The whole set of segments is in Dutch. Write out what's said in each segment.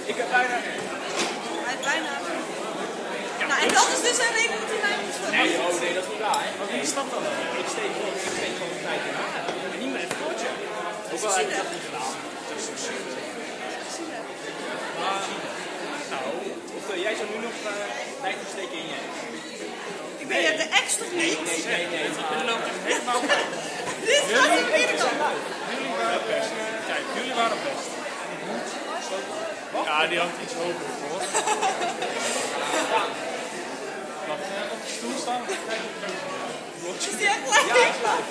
Ik heb bijna... Hij heeft bijna. Nou, en dat is dus een reden dat hij mij moet vullen. Nee, oh nee, dat is niet waar. Maar wie is dat dan? Ik steek gewoon een tijd in haar. En niet met het kortje. Ook al heb ik dat niet gedaan. Dat is toch super. Maar, nou, of jij zou nu nog lijntjes steken in je. Ik weet het, de ex toch niet? Nee. Jullie lopen echt helemaal bij. Dit gaat de verkeerde kant. Jullie waren best. Kijk, jullie waren best. Ja, die hangt iets hoger voor. Wacht, op de stoel staan. Is die echt leuk? Ja, dat is leuk.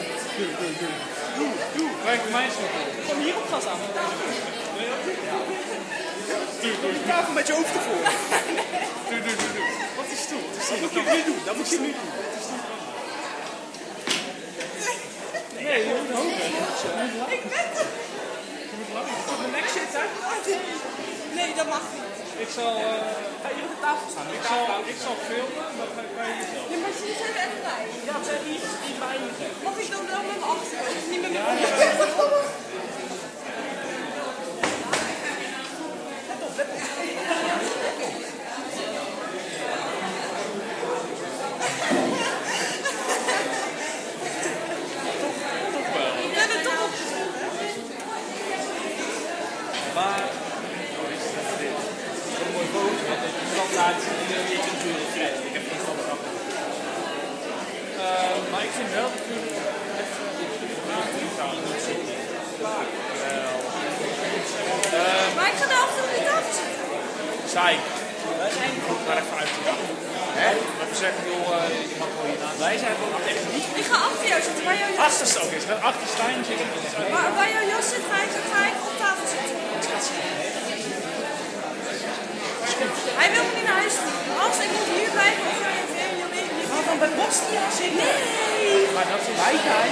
Doe, kijk mijn stoel. Kom hier op gas aan. Doe. Tafel met je hoofd ervoor. Doe. Wat is stoel? Dat moet je nu doen. Dat moet je nu doen. Nee, je moet hoger. Ik ben het. Je moet langer. Op mijn nek zitten. Nee, dat mag niet. Ik zal, Ga hier op de tafel staan. ik zal filmen, maar ga je jezelf. Ja, maar ze zijn er echt bij. Ja, ze hebben hier bij je. Mag ik dan wel met mijn achterhoofd? Niet met mijn Ja. Ik ben er toch op gezet, hè? Maar, een mooi boot, want het is standaard je kunt natuurlijk krijgen. Ik heb geen standaard. Maar ik vind wel dat jullie even Maar ik ga daar achter op die tafel zitten. Saai. Wij zijn Goed, maar even uit. hè? Even zeggen, joh, je mag wel hierna. Wij zijn gewoon echt niet. Ik ga achter jou zitten, waar jouw jas Achter, oké, ze gaat achter Stijn zitten. waar jouw jas zit, ga ik op tafel zitten. Hij wil me niet naar huis sturen. Als ik moet hier blijven of ga je weer, je weet niet. Ga dan bij Bosnia zitten. Nee! Maar dat is wij zijn.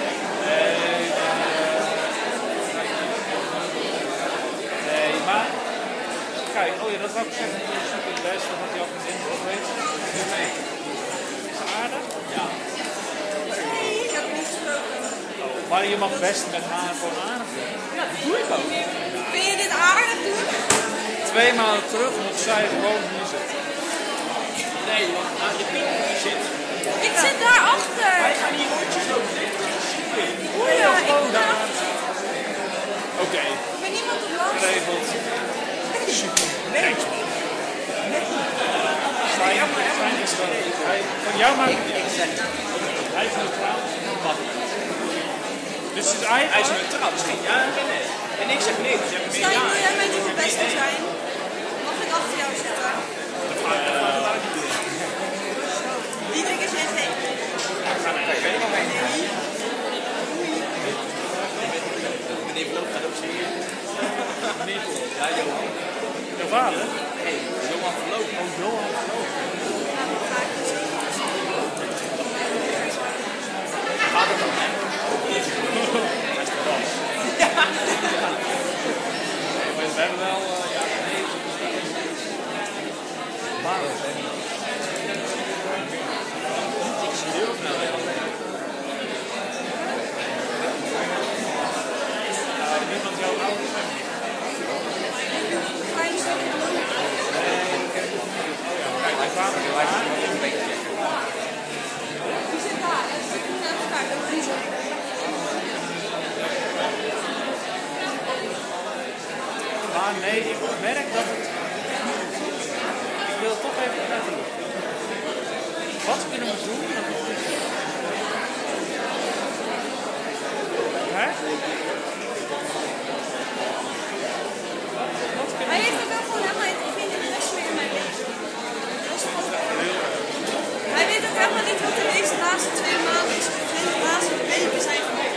Nee, maar... Kijk, oh ja, dat wou ik zeggen. Je zoekt het best, omdat hij al vriendin was, weet je. Is ze aardig? Ja. Nee, ik heb het niet gesproken. Maar je mag best met haar gewoon aardig doen. Ja, dat doe ik ook. Vind je dit aardig doen? 2 maanden terug moet zij gewoon hier zitten. Nee, want aan je pink die zit. Ik zit daarachter. Wij gaan hier rondjes lopen. Dit is een super. Oeh ja, ik gewoon ben daar. daarachter. Oké, Ik ben niemand op langs. geregeld. Super. Nee. Stijn is wel. Van jou maakt het niet uit. Hij is neutraal. Dus het is Hij is eigenlijk... neutraal, misschien ja en nee. En ik zeg nee, dus heb ik Stijn, meer wil ja. jij mij niet de beste zijn? Mag ik achter jou zitten? Diederik is net heen. Meneer Vloot gaat ook zingen. Niet. Ja, Johan. Jouw vader? Hey, Johan Vloot. Oh, Johan. Nou, dan ga ik dus Gaat het dan, hè? Nee, maar we hebben wel... ja, nee. Maar ik zie heel snel Niemand jouw ouders zijn. Ga je zo doen? Kijk, mijn vader wil eigenlijk wel een beetje. Die zit daar. En ze doen naar elkaar. Dat is niet zo. Maar nee, ik merk dat het... Ik wil toch even naartoe. Wat kunnen we doen? Hè? Wat kunnen Hij we heeft er wel gewoon helemaal geen interesse meer in mijn leven. Dat is gewoon... Hij weet ook helemaal niet wat er deze laatste 2 maanden is. De laatste weken zijn gebeurd.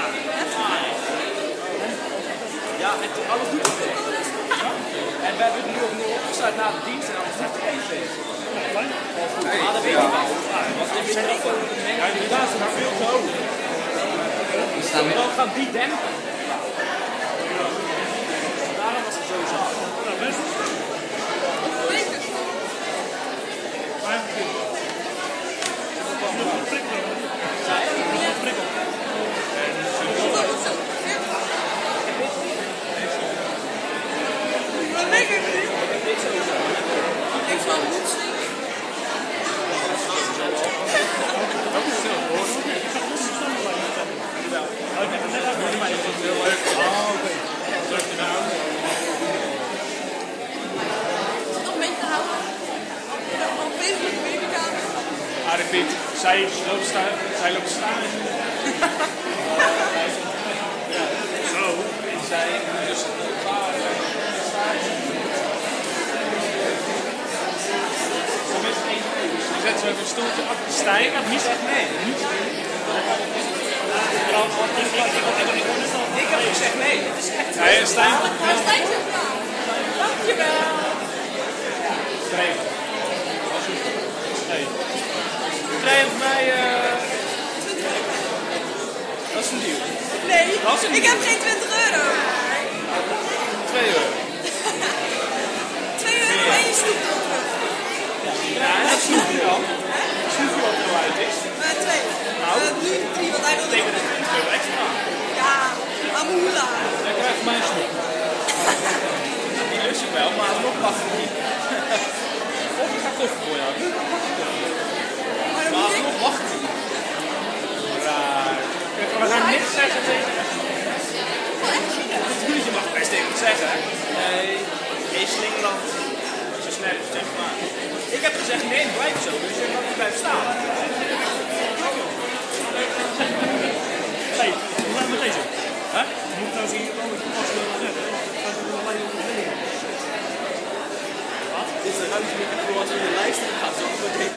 Ja, en alles doet het. En we hebben het nu opnieuw opgestart na de dienst en dan staat er één feest. Maar dat weet je wel. Want dit is echt gewoon een mengel. Ja, inderdaad, maar veel te hoog. Dan gaat die dempen. Daarom was het zo zacht. Nou, best. Weet het. Maar even een prikkel. Zij? Een prikkel. Wat wel moet zingen. Dat is heel goed. Ik heb het net uit, maar ik vond het heel leuk. Oh, oké. Terug in de auto. Is het nog een beetje te houden? Op Facebook de babykamer. Arie Piet, zij loopt staan. Ja, zo. En zij dus klaar staan. Dan zetten ze even een stoeltje achter Stijn. Niet echt nee. Ik heb gezegd nee. Het is echt... Nee, Stijn. Maar Stijn zegt ja. Dankjewel. Streven. Nee. Trein voor mij. Dat is een deal. Nee, Dat is een ik heb geen 20 euro. 2 euro. 2 euro en je snoep erop terug. Ja, dat snoepje dan. Snoepje wat er uit is. 2. Nou. Nu 3, want hij wilde Tegen de 20 euro extra. Ja, Amula. Dan krijg je mijn snoep. Die lust je wel, maar nog wacht ik niet. Of ik ga koffie voor jou. Maar dan Maar moet ik... nog wacht ik niet. Raar. We gaan niks zeggen tegen. Natuurlijk, je mag best even zeggen. Nee, geen slingerland. Zo snel, zeg maar. Ik heb gezegd nee, blijf zo. Dus je kan niet blijven staan. Hey, hoe gaat het met deze? Huh? Moet ik nou zien dat ik pas wil zeggen? Gaat het wel alleen op de mening? Dit is een ruimte die ik heb gehoord in de lijst. Ik ga zo meteen.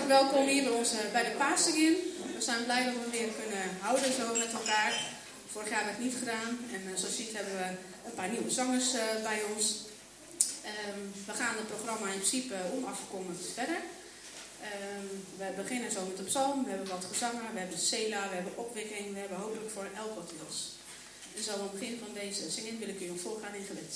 welkom hier bij ons bij de Pasen in. We zijn blij dat we weer kunnen houden zo met elkaar. Vorig jaar werd het niet gedaan en zoals je ziet hebben we een paar nieuwe zangers bij ons. We gaan het programma in principe onafgekondigd verder. We beginnen zo met de psalm, we hebben wat gezangen, we hebben Sela, we hebben opwekking, we hebben hopelijk voor elk wat wils. En zo aan het begin van deze zinging wil ik u voorgaan in gebed.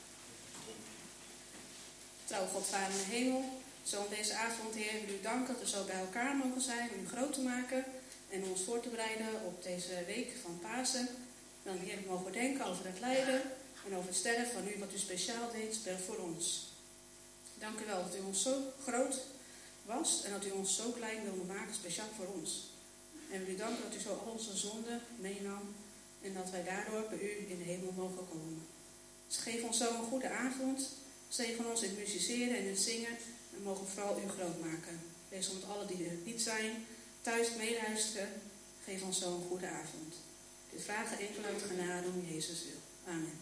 Trouw God, Vader in de hemel, zo op deze avond, Heer, wil u danken dat we zo bij elkaar mogen zijn om u groot te maken en ons voor te bereiden op deze week van Pasen. Dan, Heer, mogen we denken over het lijden en over het sterren van u, wat u speciaal deed voor ons. Dank u wel dat u ons zo groot was en dat u ons zo klein wilde maken, speciaal voor ons. En wil u danken dat u zo al onze zonden meenam en dat wij daardoor bij u in de hemel mogen komen. Dus geef ons zo een goede avond. Zegen ons in het musiceren en in het zingen en mogen vooral u groot maken. Wees met alle die er niet zijn, thuis meeluisteren. Geef ons zo een goede avond. Dit vragen enkel uit genade om Jezus wil. Amen.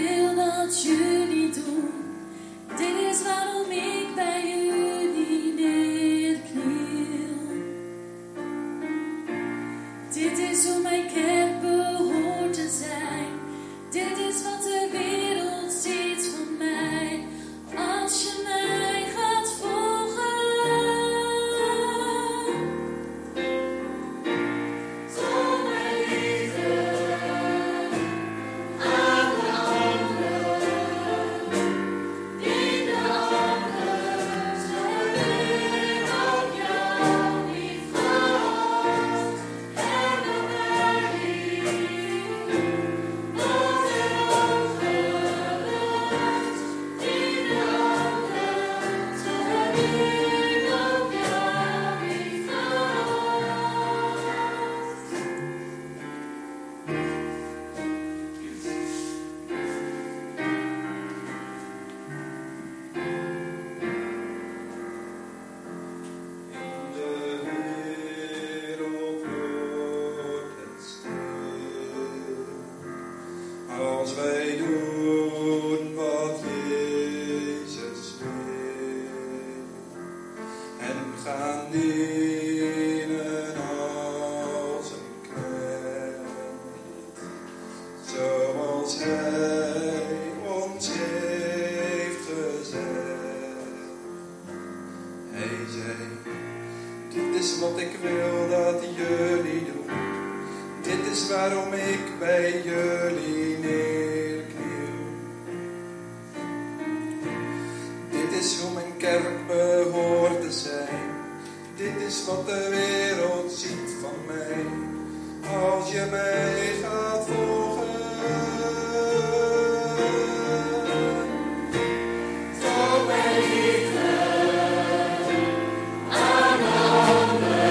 Dit is waarom ik bij jullie neem. Als wij doen wat Jezus wil en gaan dienen als een knecht, zoals Hij ons heeft gezegd. Hij zei, dit is wat ik wil dat jullie doen. Dit is waarom ik bij jullie neerkniel. Dit is hoe mijn kerk behoort te zijn. Dit is wat de wereld ziet van mij. Als je mij gaat volgen. Volg mij liefde aan handen.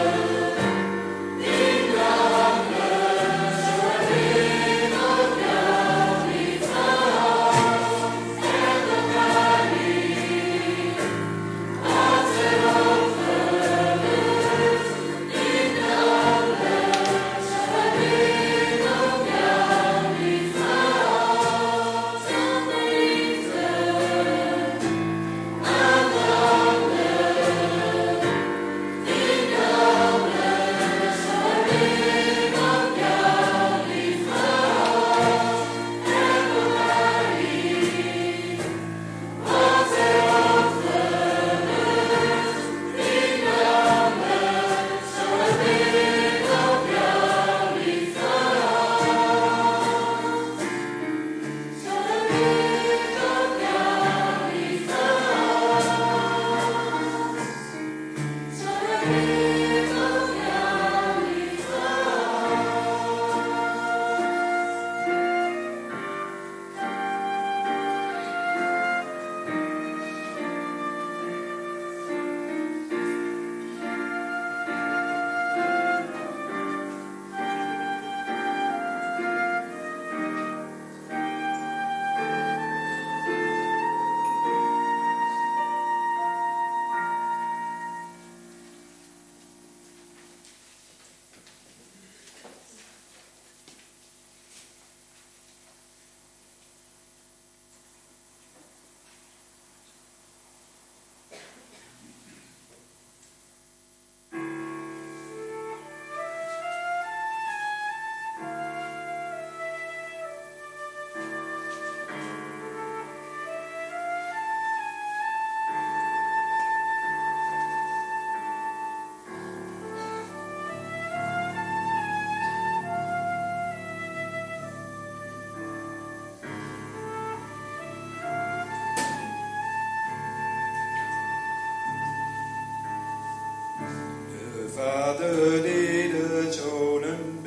Vader die de zoon een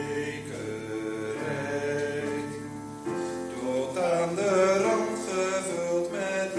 beker reikt, tot aan de rand gevuld met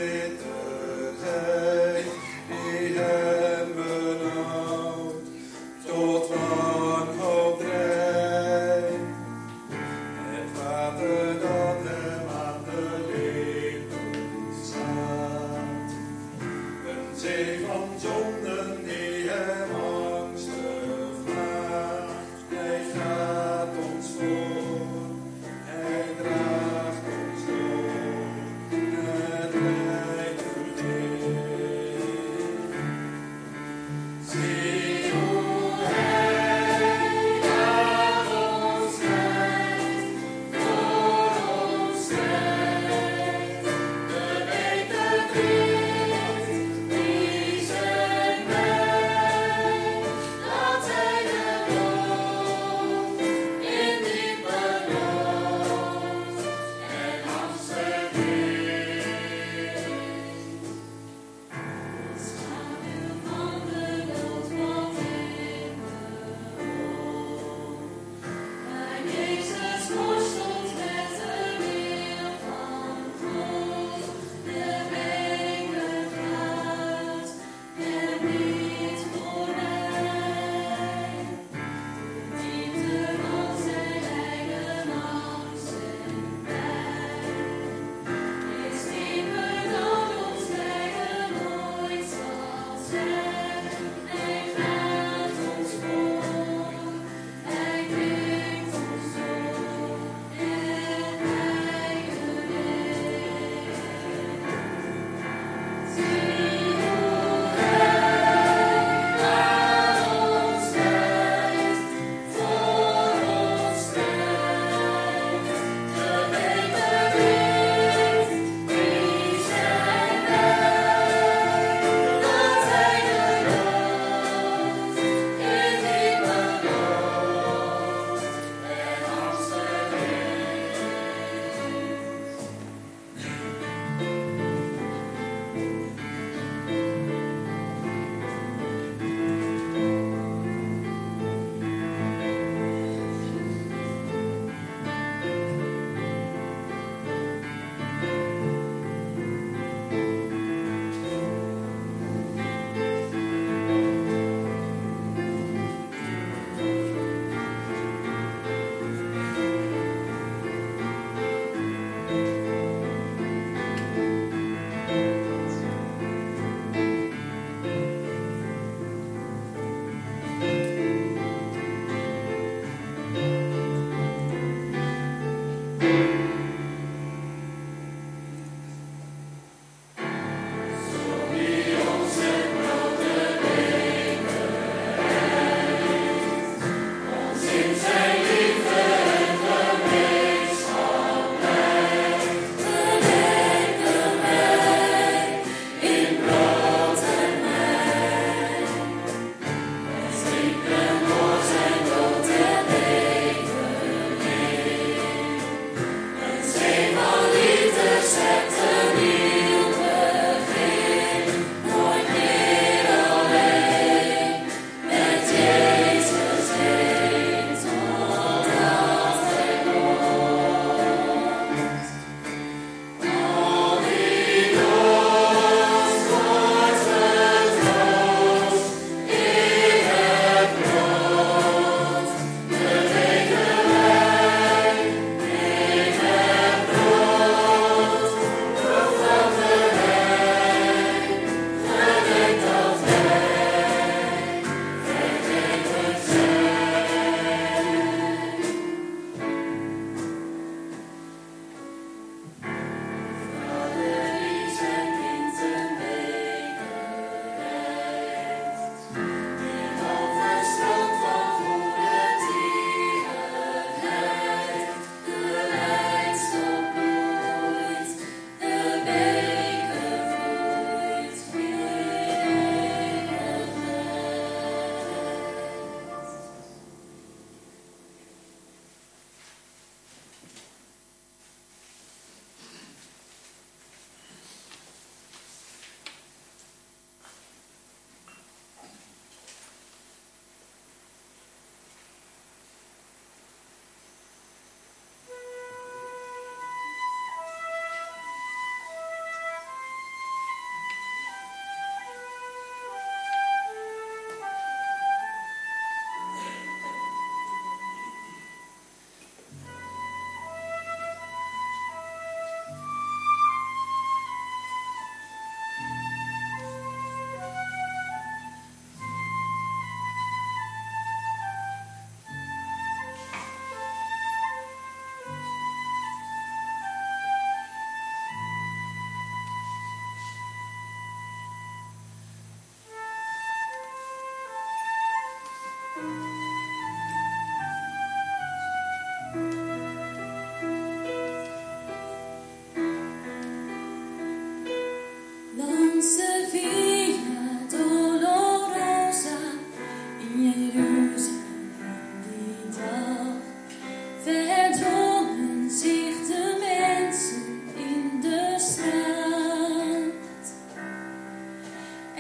bitterheid, die hem benauwd tot wanhoop drijft. Het water dat hem aan de lippen staat, een zee van zonden die hem angstig maakt. Hij gaat ons voor, hij draagt ons door het lijdenlicht. Zie hoe hij aan ons strijdt, voor ons strijdt, de beter Christ die zijn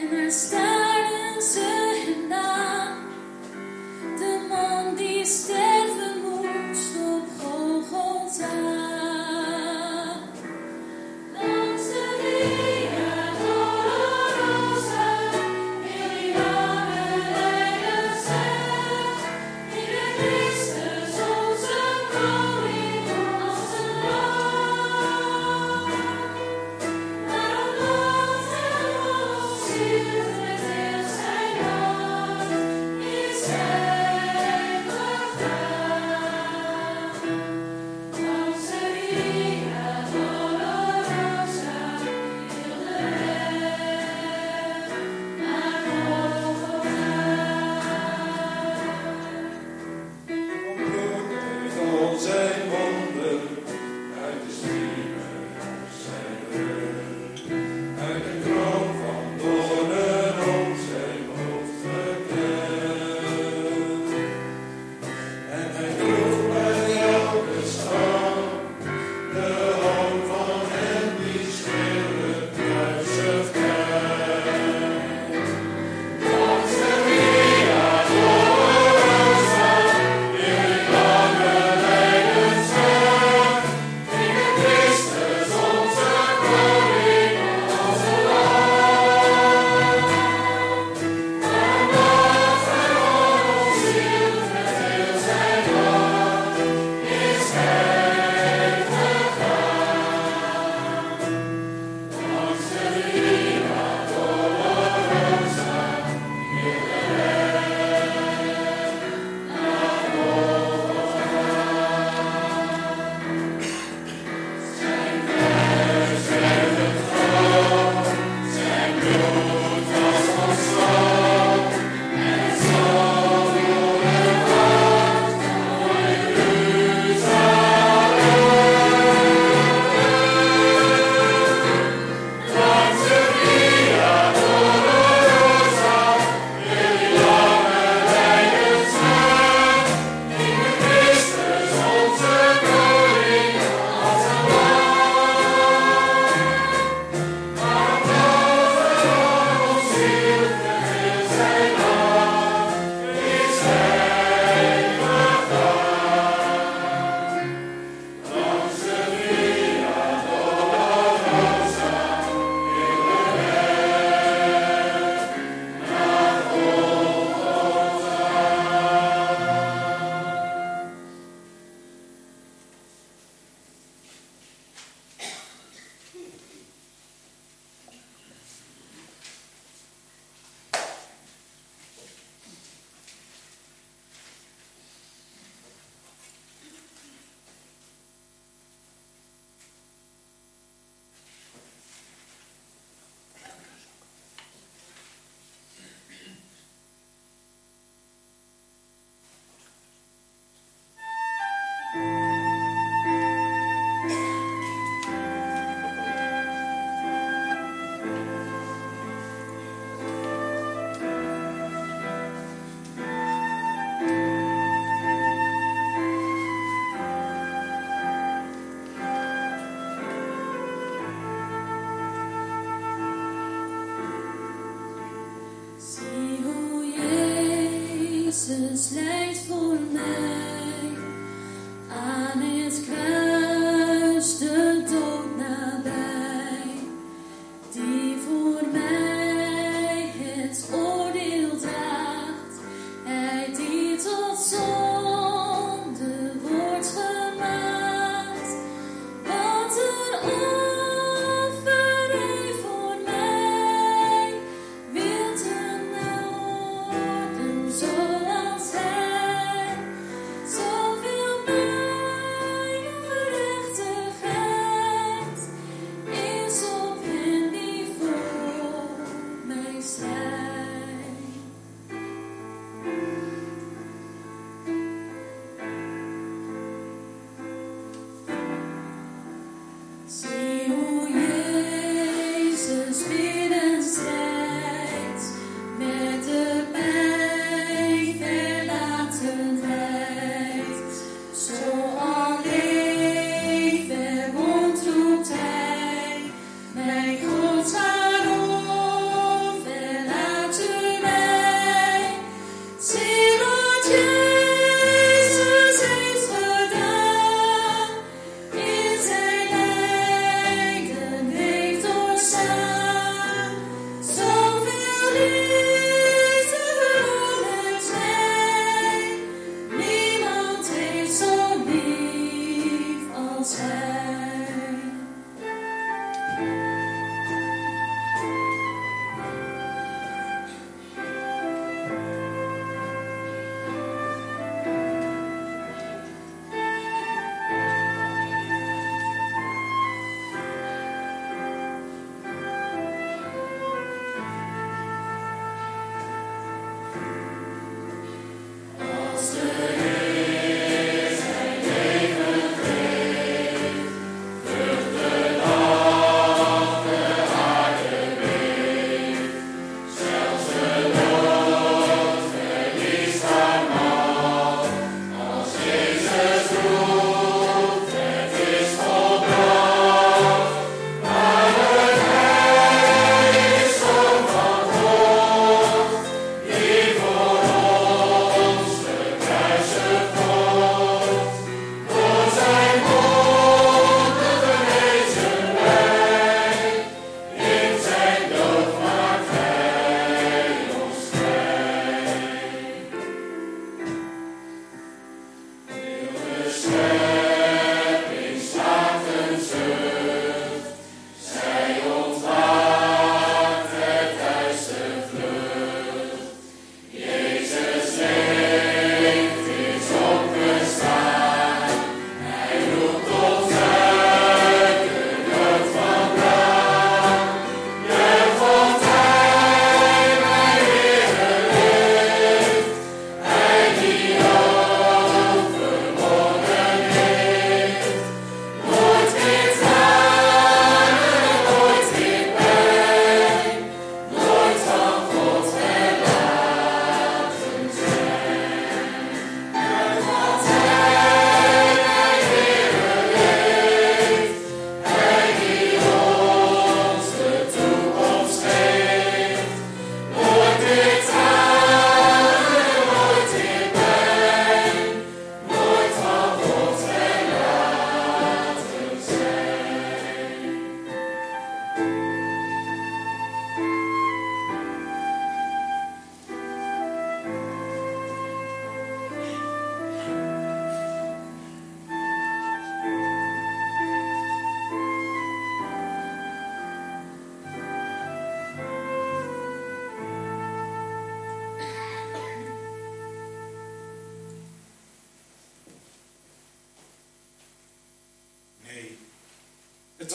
Jezus lijdt voor mij aan het kruis, de dood nabij, die voor mij het oordeel draagt. Hij die tot zonde wordt gemaakt, wat een offer hij voor mij wil ten worden zoals hij.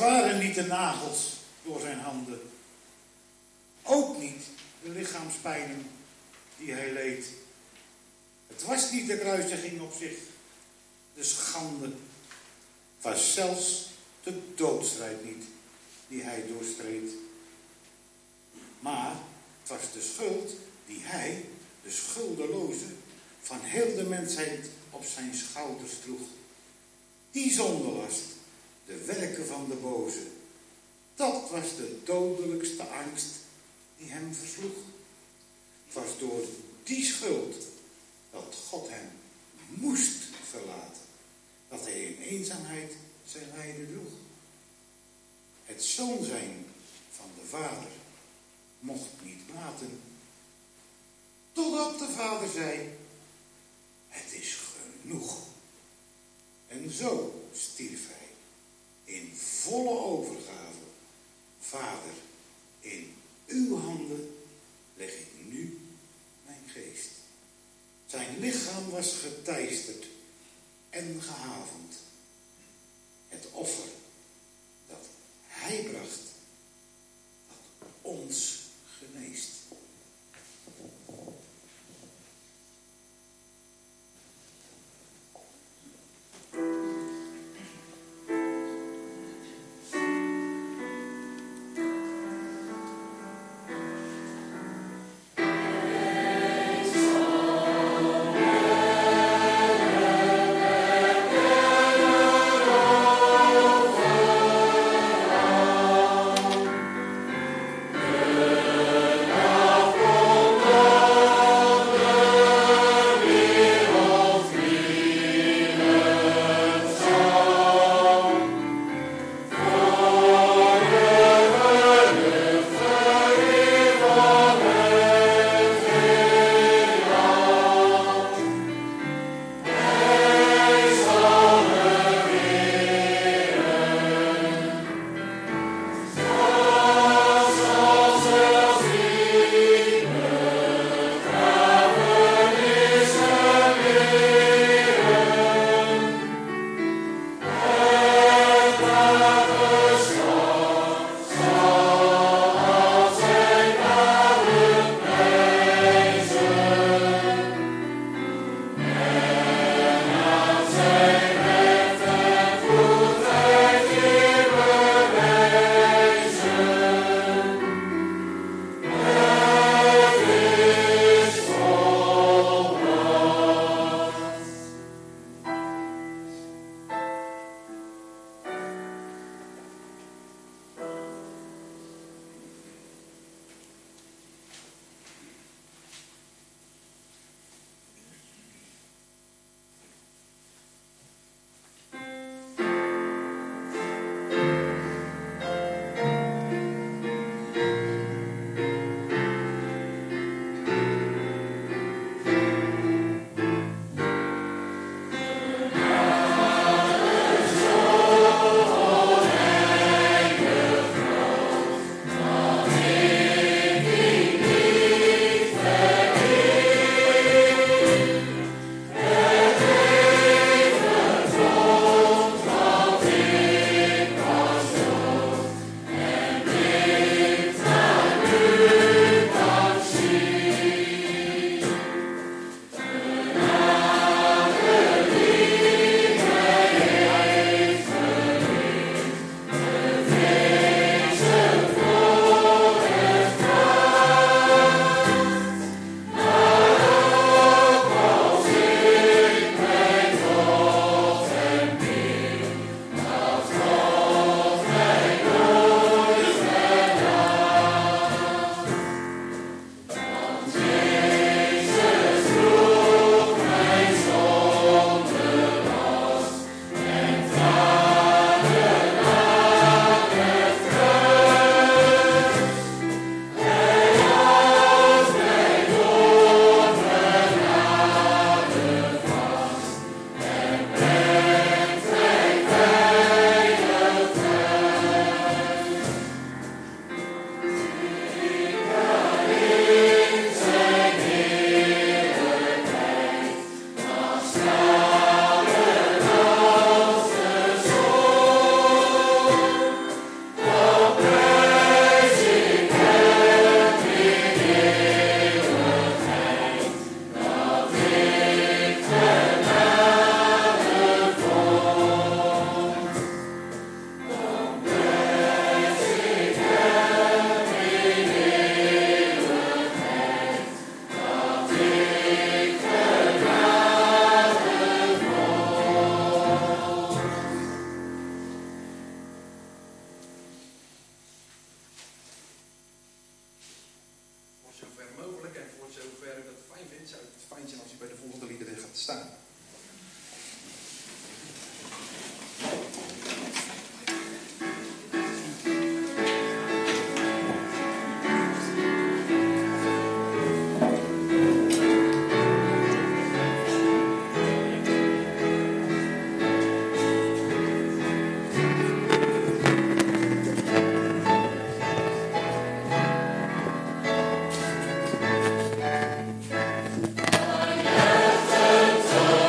waren niet de nagels door zijn handen. Ook niet de lichaamspijnen die hij leed. Het was niet de kruisiging op zich, de schande. Het was zelfs de doodstrijd niet die hij doorstreed. Maar het was de schuld die hij, de schuldeloze, van heel de mensheid op zijn schouders droeg. Die zondelast, de werken van de boze, dat was de dodelijkste angst die hem versloeg. Het was door die schuld dat God hem moest verlaten, dat hij in eenzaamheid zijn lijden droeg. Het zoon zijn van de Vader mocht niet baten, totdat de Vader zei: het is genoeg. En zo stierf hij in volle overgave. Vader, in uw handen leg ik nu mijn geest. Zijn lichaam was geteisterd en gehavend. Het offer dat hij bracht, dat ons geneest. Amen. staan. Tot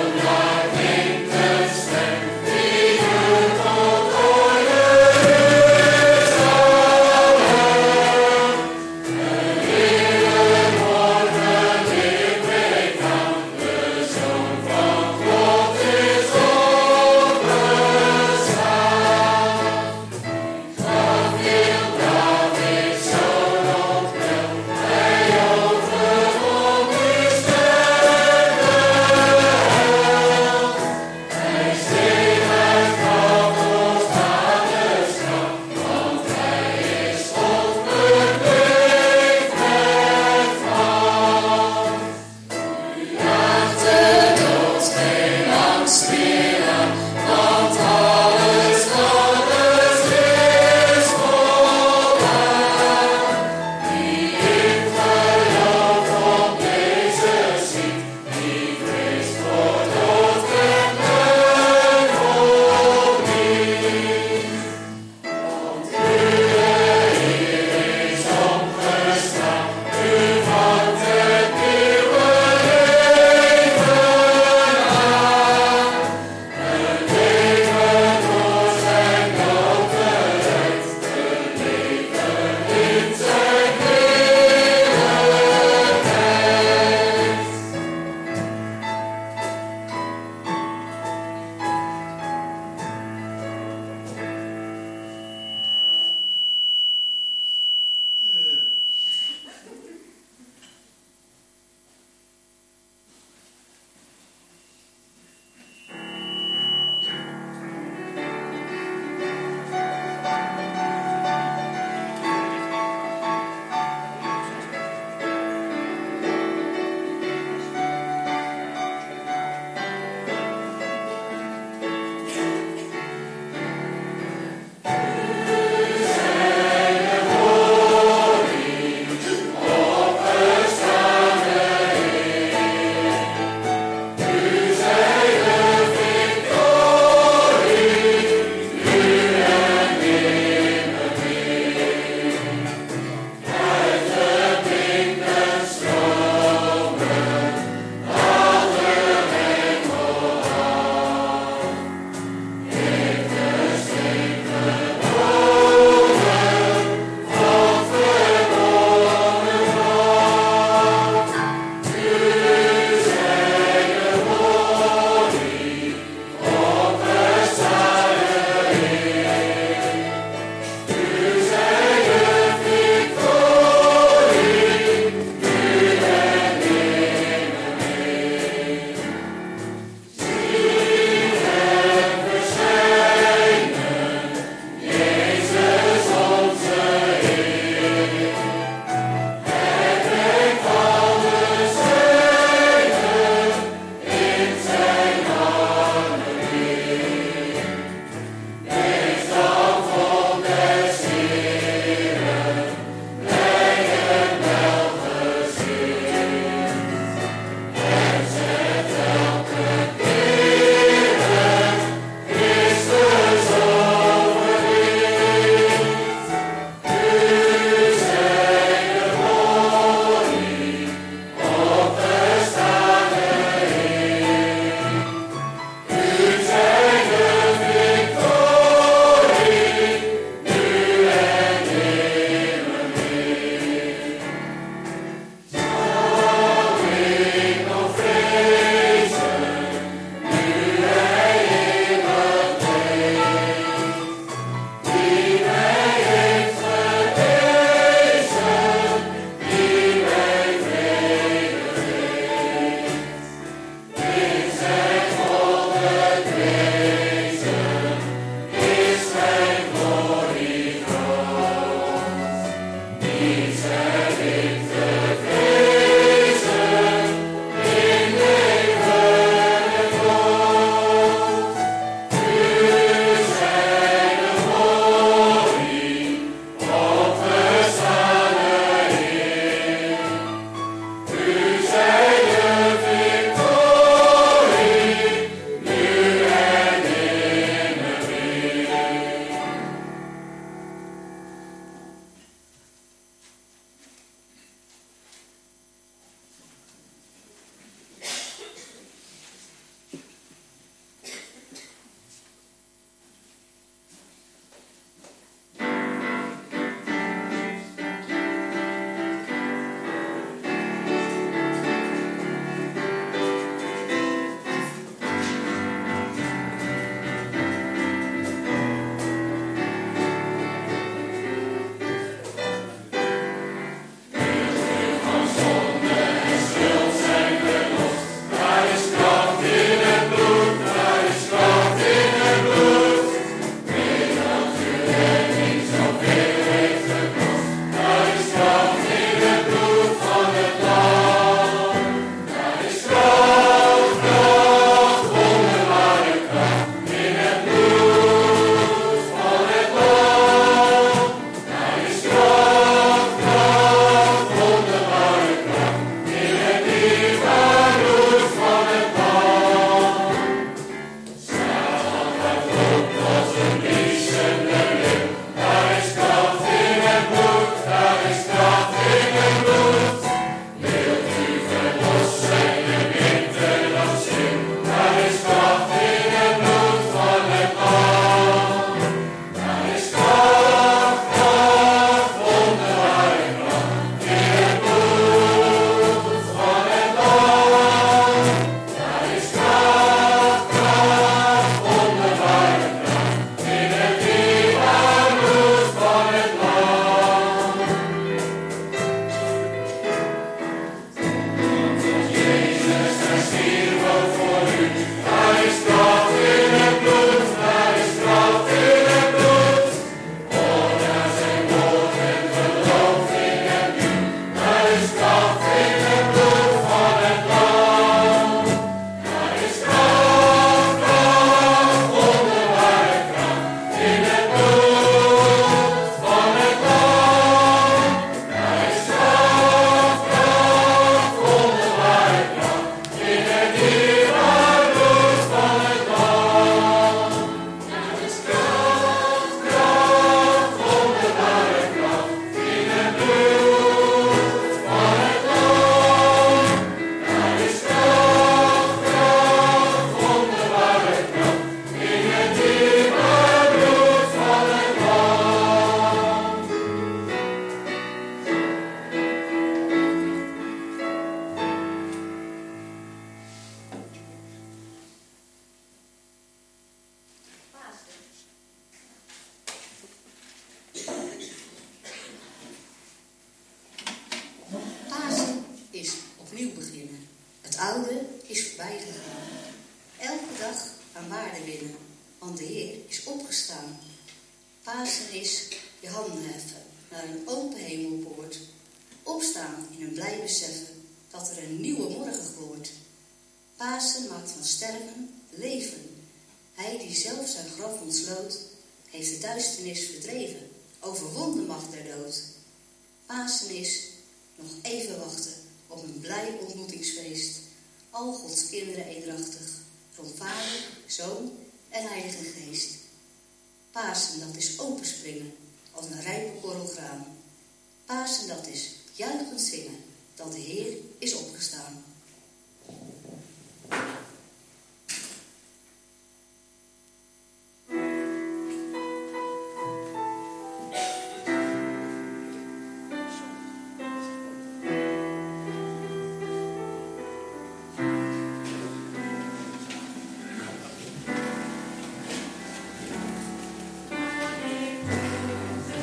Pasen, dat is openspringen als een rijpe korrel graan. Pasen, dat is juichend zingen, dat de Heer is opgestaan.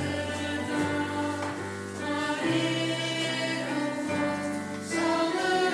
Zal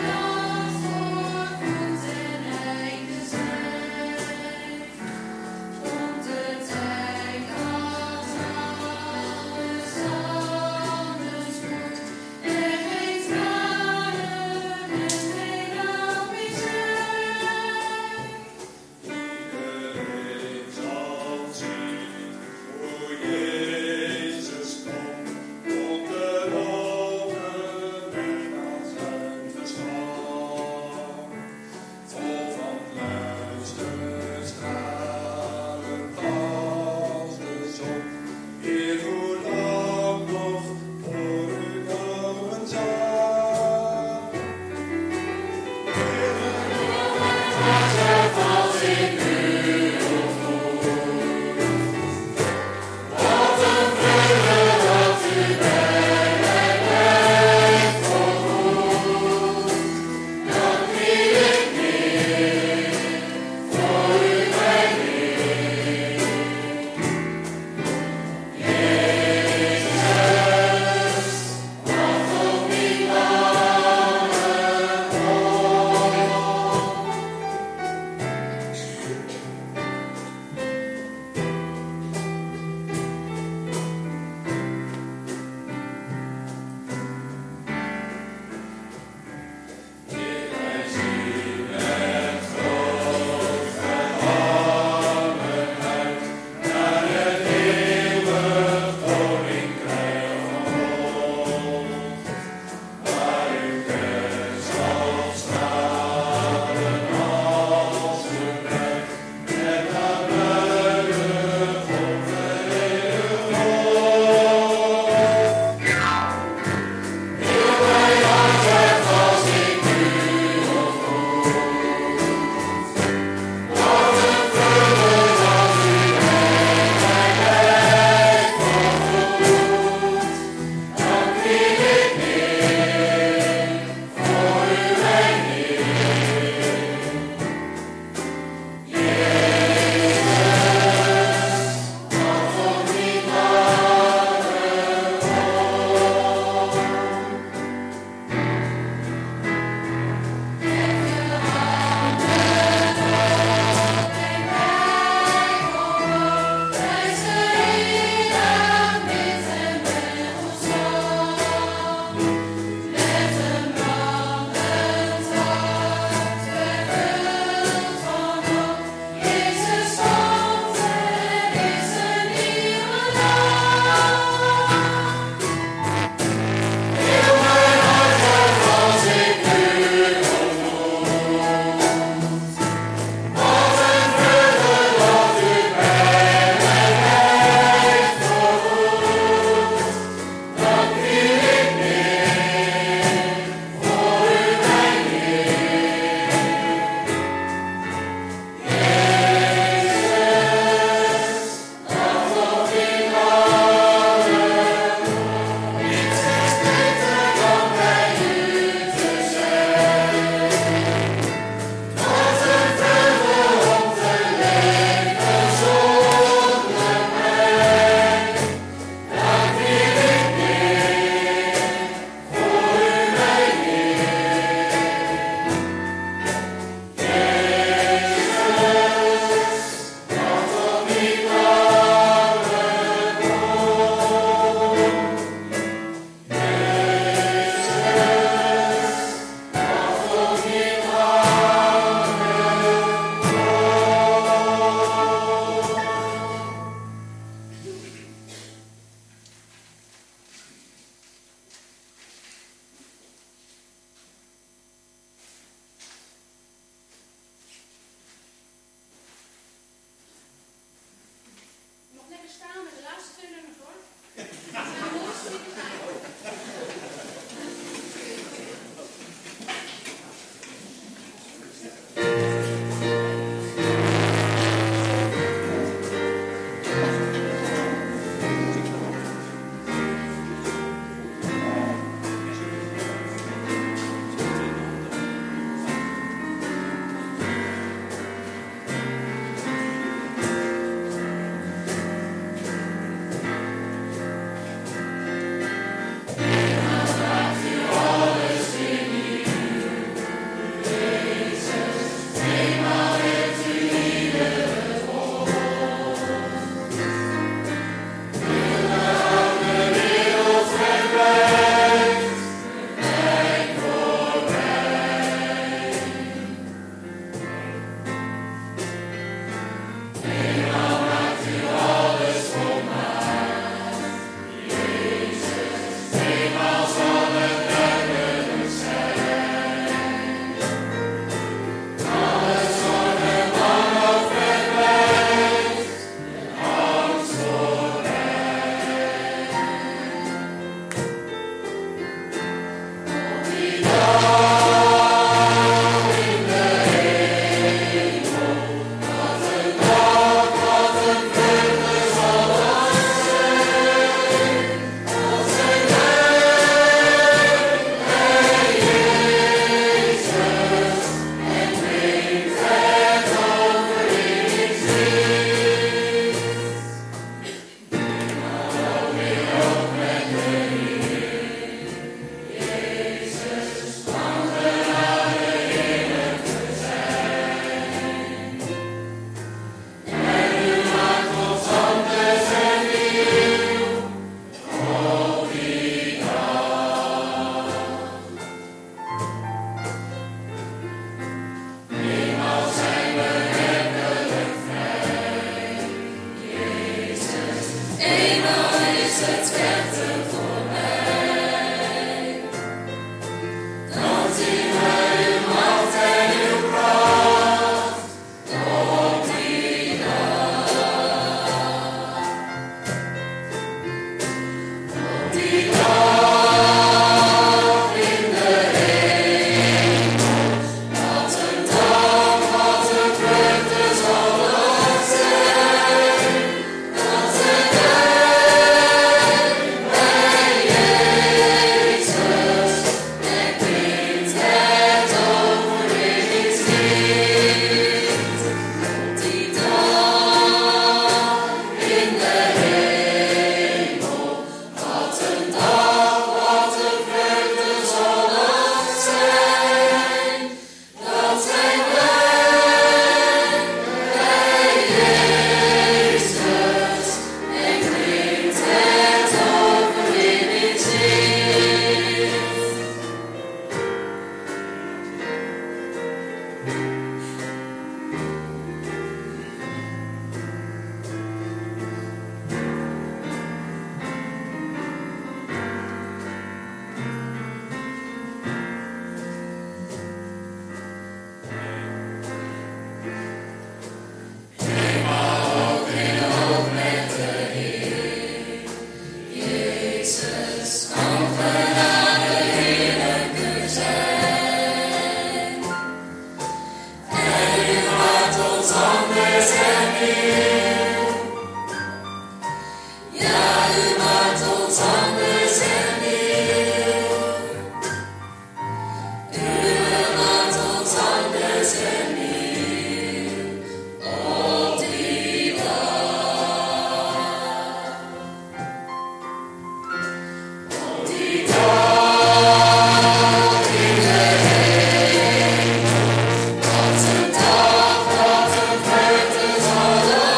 Wat een dag, wat een vreugde zal het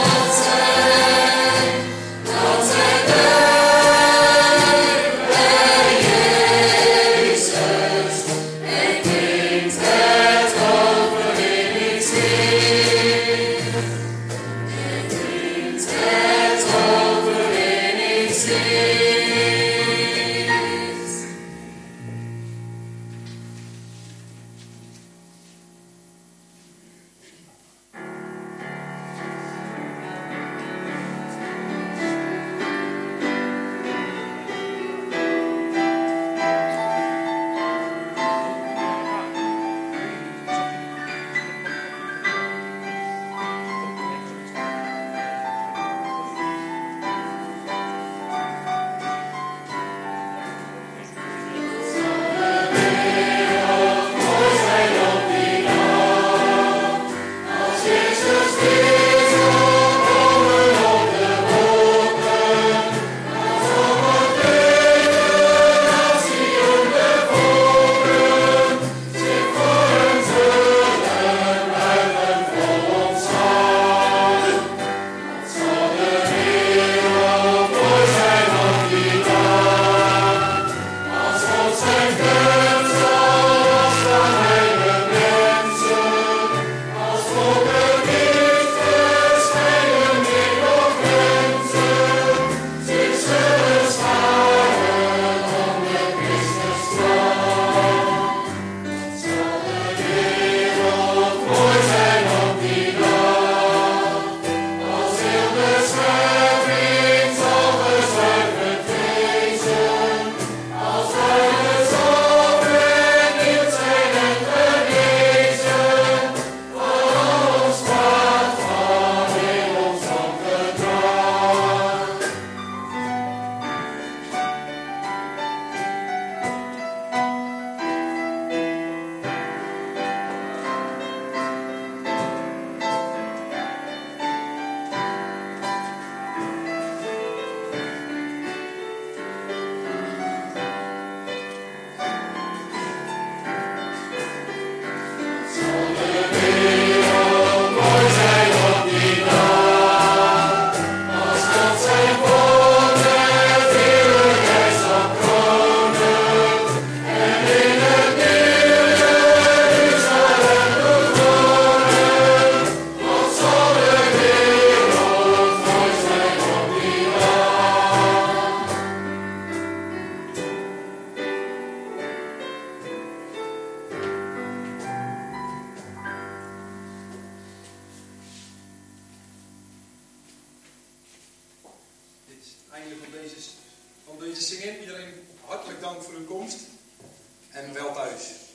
liedje zingen. Iedereen hartelijk dank voor uw komst. En wel thuis.